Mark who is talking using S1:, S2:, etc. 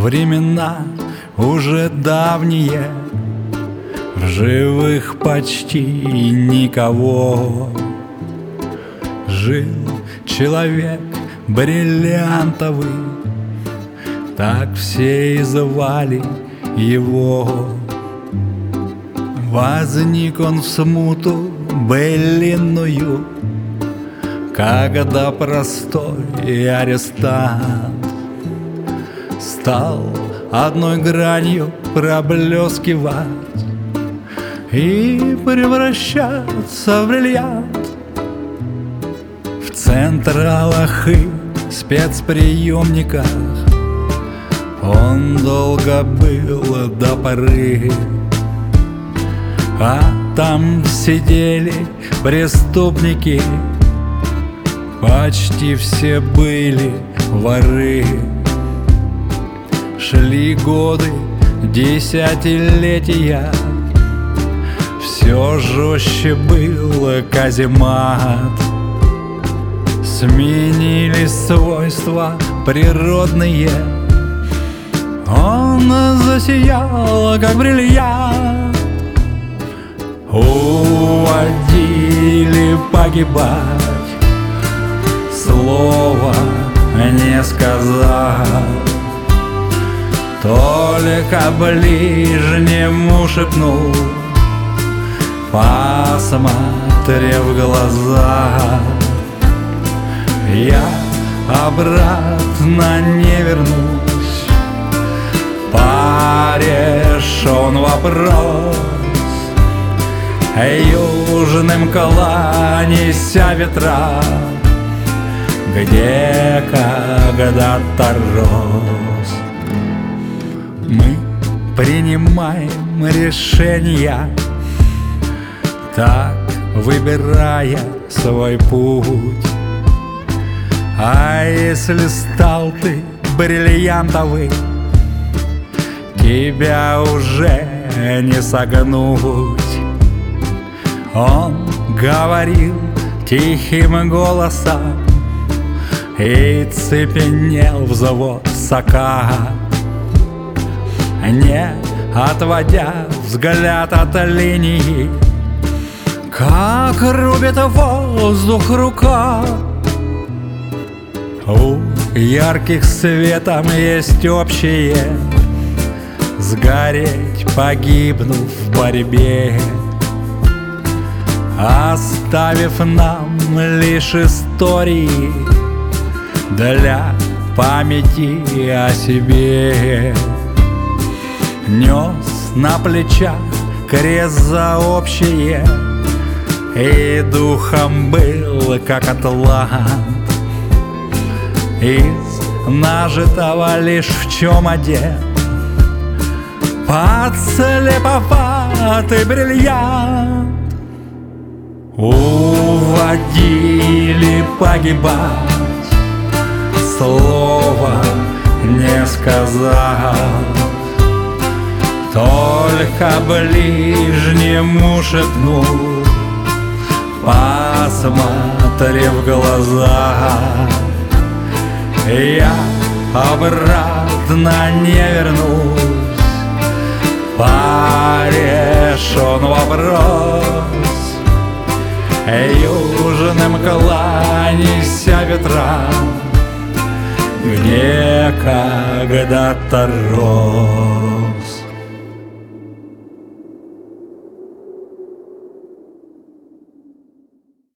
S1: времена уже давние, в живых почти никого. Жил человек бриллиантовый, так все и звали его. Возник он в смуту былинную, когда простой арестант стал одной гранью проблескивать и превращаться в бриллиант. В централах и спецприемниках он долго был до поры, а там сидели преступники, почти все были воры. Шли годы, десятилетия, все жестче был каземат. Сменились свойства природные, он засиял, как бриллиант. Уводили погибать, слова не сказал, только ближнему шепнул, посмотрев в глаза: я обратно не вернусь. Порешен вопрос, южным кланяйся ветра, где когда-то рос. Мы принимаем решения, так выбирая свой путь. А если стал ты бриллиантовый, тебя уже не согнуть. Он говорил тихим голосом, и цепенел взвод сока, не отводя взгляд от линии, как рубит воздух рука. У ярких светом есть общее: сгореть, погибнув в борьбе, оставив нам лишь истории для памяти о себе. Нес на плечах крест за общее, и духом был, как атлант, из нажитого лишь в чем одет подслеповатый бриллиант. Уводили погибать, слова не сказал, только ближнему шепнул, посмотрев в глаза: я обратно не вернусь. Порешен вопрос, южным кланяйся ветрам, где когда-то рос.